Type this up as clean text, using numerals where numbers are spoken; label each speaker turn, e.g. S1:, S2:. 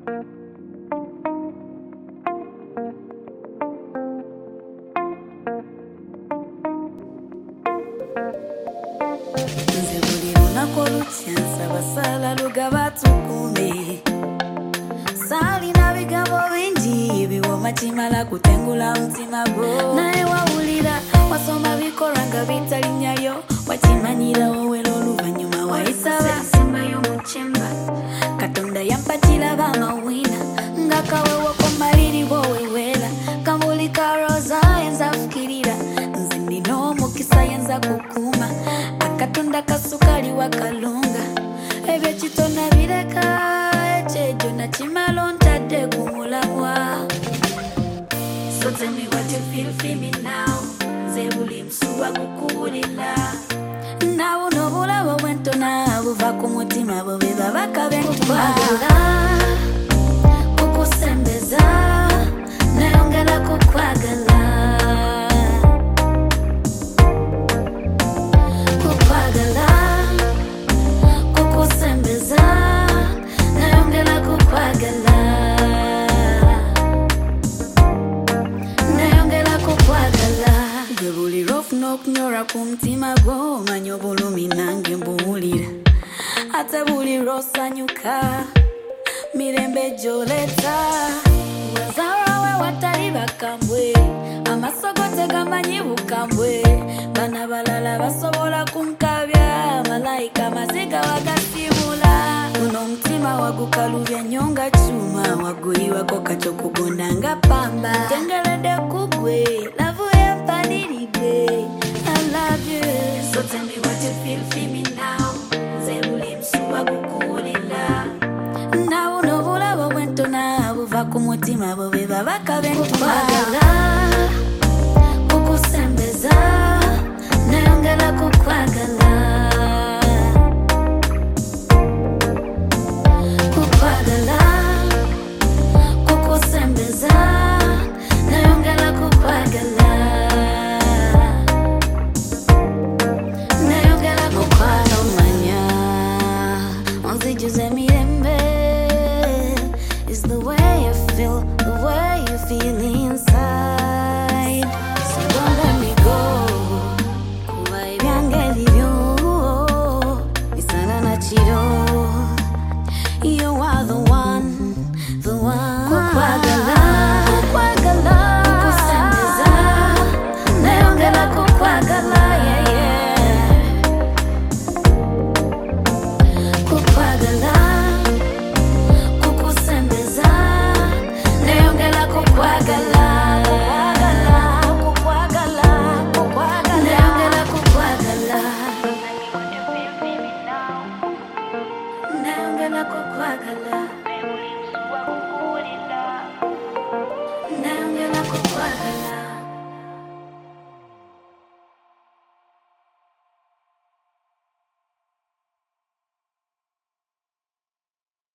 S1: Nsaba basala luga batukume Sali na bigambo bingi ebiwoma kimala kutengula mutima gwo naye wawulira wasoma bikoranga bitalinya lyo wakimanyira wowe l'oluvannyuma wayisaba simba y'omukyemba Katonda yampatira bamawina nga kawewo komaliri bwowewera kamuli ka roza yenza fukirira nze nina omukisa yenza kukuma Katonda kasukali wakalunga ebyo kitona bireka ekyejo nakimala ontadde ku mulamwa So tell me what you feel me now nze buli msuba kukuwulira nawe n'obulawo bwentona buva ku mutima bo be babaka b'enkwagala kukusembeza nayongera kukwagala Kunyora kumtima gwo manyo bulumi nange mbuwulira ate buli lw'osanyuka mirembe gy'oleta wazara we watali bakambwe amaso go tegamanyi bukambwe bana balala basobola kunkabya malayika maziga wagasimula guno omutima wagukalubya nnyo nga kyuma waguyiwako kacyo kugonda nga pamba tengeredde kugwe lavu empaniridde So tell me what you feel me now nze buli msuba kukuwulira nawe n'obulabo bwentona buva ku mutima bo be babaka b'enkwagala kukusembeza nayongera kukwagala kukwagala kukusembeza nayongera kukwagala Is the way I feel, the way you feel inside. So don't let me go. Kuba ebyange libyo bisana na kiro. You are the one, the one. Kukwagala, kukwagala, kukusembeza nayongera kukwagala, yeah, yeah. Kukwagala Kukwagala